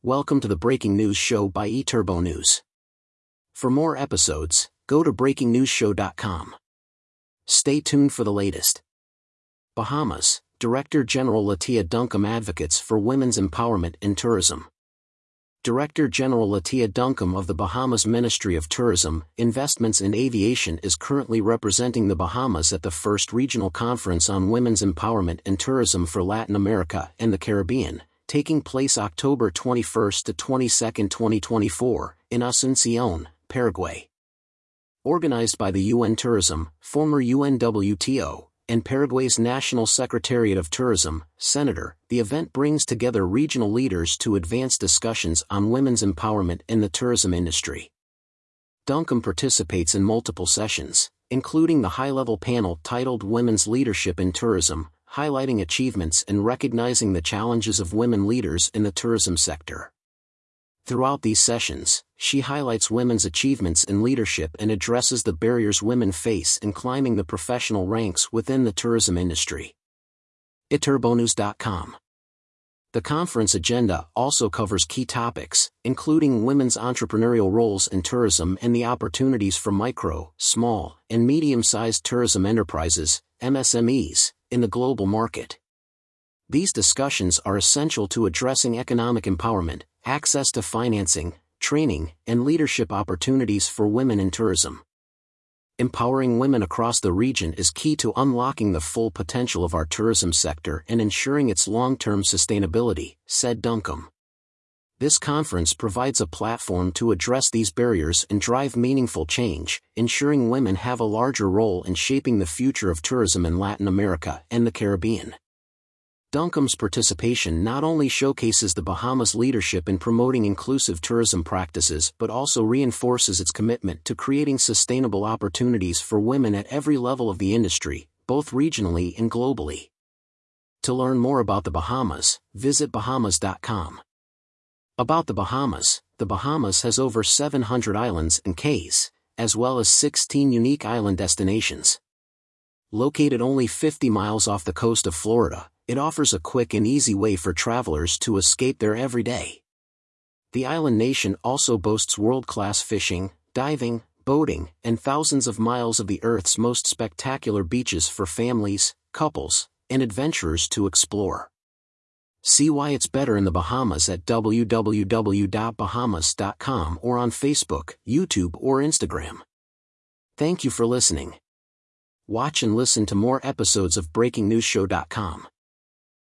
Welcome to the Breaking News Show by eTurbo News. For more episodes, go to breakingnewsshow.com. Stay tuned for the latest. Bahamas, Director General Latia Duncombe advocates for women's empowerment in tourism. Director General Latia Duncombe of the Bahamas Ministry of Tourism, Investments and Aviation is currently representing the Bahamas at the first regional conference on women's empowerment in tourism for Latin America and the Caribbean, taking place October 21 to 22, 2024, in Asunción, Paraguay. Organized by the UN Tourism, former UNWTO, and Paraguay's National Secretariat of Tourism, Senator, the event brings together regional leaders to advance discussions on women's empowerment in the tourism industry. Duncombe participates in multiple sessions, including the high-level panel titled Women's Leadership in Tourism, highlighting achievements and recognizing the challenges of women leaders in the tourism sector. Throughout these sessions, she highlights women's achievements in leadership and addresses the barriers women face in climbing the professional ranks within the tourism industry. eTurboNews.com. The conference agenda also covers key topics, including women's entrepreneurial roles in tourism and the opportunities for micro, small, and medium-sized tourism enterprises, MSMEs, in the global market. These discussions are essential to addressing economic empowerment, access to financing, training, and leadership opportunities for women in tourism. Empowering women across the region is key to unlocking the full potential of our tourism sector and ensuring its long-term sustainability, said Duncombe. This conference provides a platform to address these barriers and drive meaningful change, ensuring women have a larger role in shaping the future of tourism in Latin America and the Caribbean. Duncombe's participation not only showcases the Bahamas' leadership in promoting inclusive tourism practices but also reinforces its commitment to creating sustainable opportunities for women at every level of the industry, both regionally and globally. To learn more about the Bahamas, visit bahamas.com. About the Bahamas has over 700 islands and cays, as well as 16 unique island destinations. Located only 50 miles off the coast of Florida, it offers a quick and easy way for travelers to escape their everyday. The island nation also boasts world-class fishing, diving, boating, and thousands of miles of the Earth's most spectacular beaches for families, couples, and adventurers to explore. See why it's better in the Bahamas at www.bahamas.com or on Facebook, YouTube or Instagram. Thank you for listening. Watch and listen to more episodes of BreakingNewsShow.com.